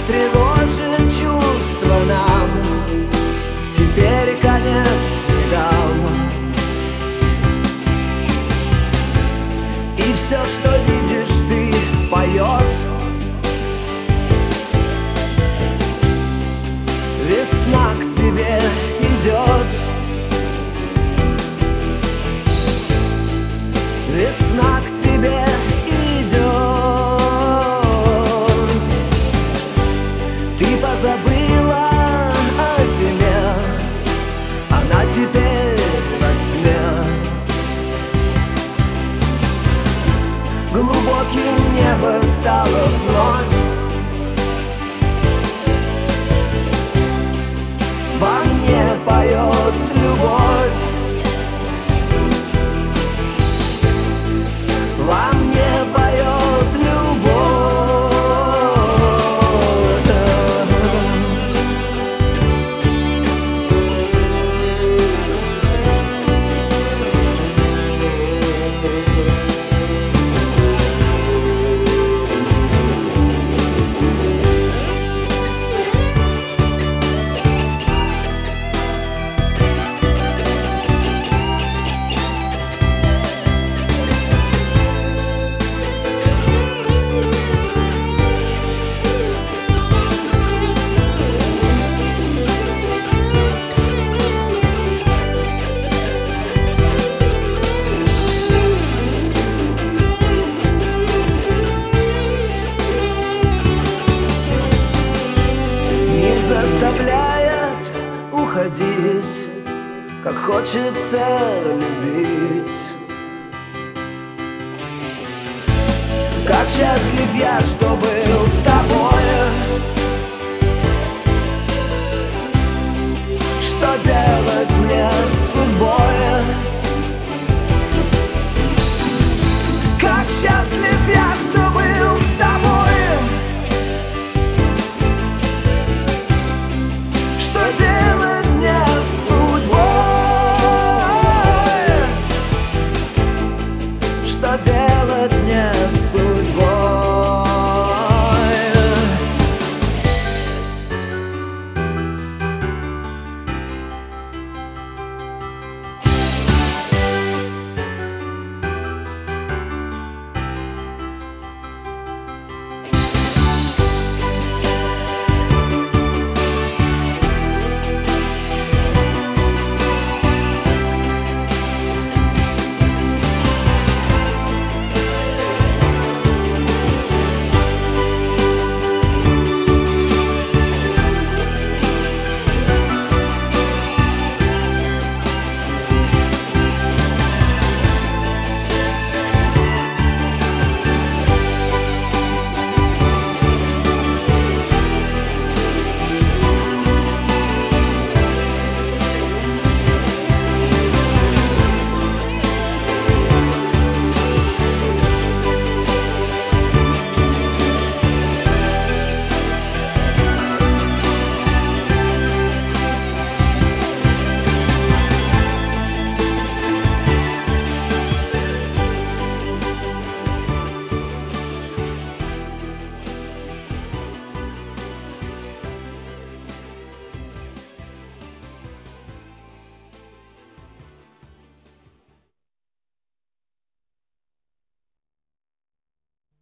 тревожит чувства нам, теперь конец не дам. И все, что видишь ты, поет. Весна к тебе идет. Весна к тебе идет. Ты позабыла о зиме, она теперь во тьме. Глубоким небо стало вновь. Во мне поет любовь. Во мне поет любовь. Заставляет уходить, как хочется любить. Как счастлив я, что был с тобой.